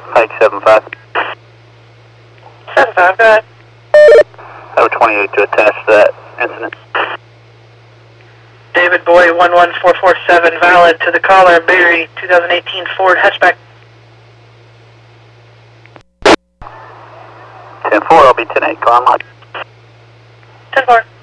Pike 75. 75, go ahead. Over 28 to attach to that incident. David Boy 11447, valid to the caller, Berry 2018 Ford hatchback. 10-4, I'll be 10-8, call on line. 10-4.